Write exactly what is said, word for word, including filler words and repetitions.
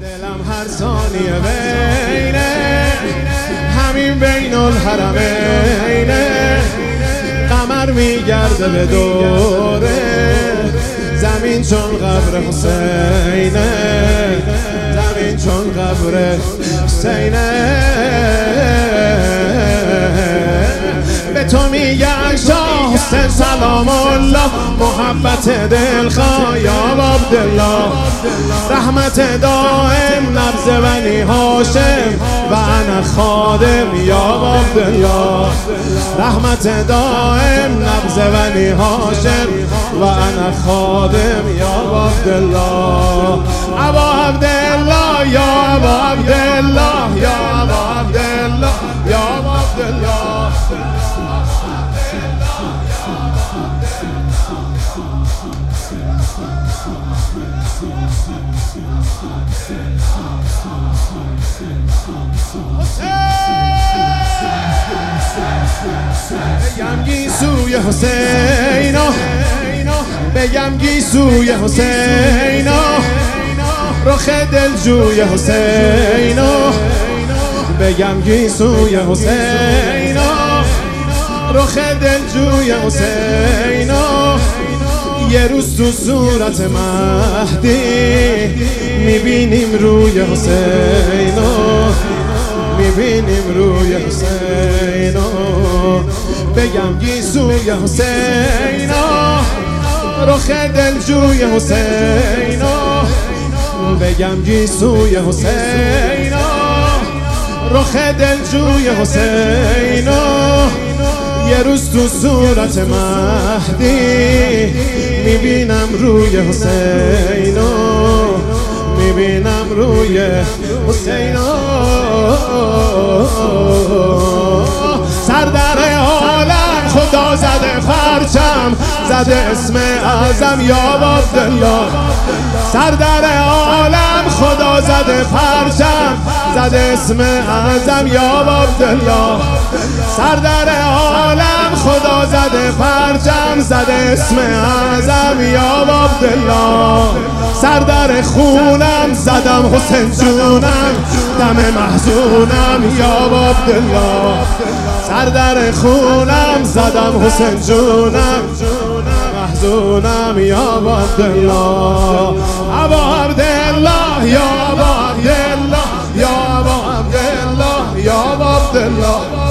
دلم هر ثانیه بینه همین بین الحرمینه، قمر میگرده به دوره زمین چون قبر حسینه، زمین چون قبر حسینه. به تو میگن شاه حسین سلام الله، محبت دلخواه یا عبدالله، رحمت دائم نبض بنی هاشم و انا خادم یا عبدالله، رحمت دائم نبض بنی هاشم و انا خادم یا عبدالله. ابا عبدالله یا ابا عبدالله یا ابا عبدالله یا ابا عبدالله. بگم گیسوی حسینا، بگم گیسوی حسینا، رخ دلجوی حسینا، بگم گیسوی حسینا، رخ دلجوی حسینا. یه روز تو صورت مهدی میبینیم روی حسینا، میبینیم روی حسینا. بگم گیسوی حسینا، رخ دلجوی حسینا، بگم گیسوی حسینا، رخ دلجوی حسینا. یه روز تو صورت مهدی میبینم روی حسینا، میبینم روی حسینا. سردر عالم خدا زده پرچم، زده اسم اعظم یا عبدالله، سردر عالم خدا زده پرچم، زده اسم اعظم یا عبدالله، سردر عالم خدا زده پرچم، زده اسم اعظم یا عبدالله. سردر خونم زدم حسین جونم، دم محزونم یا عبدالله، سردر خونم زدم حسین جونم، محزونم یا عبدالله. ابا عبدالله یا ابا عبدالله یا ابا عبدالله یا ابا عبدالله.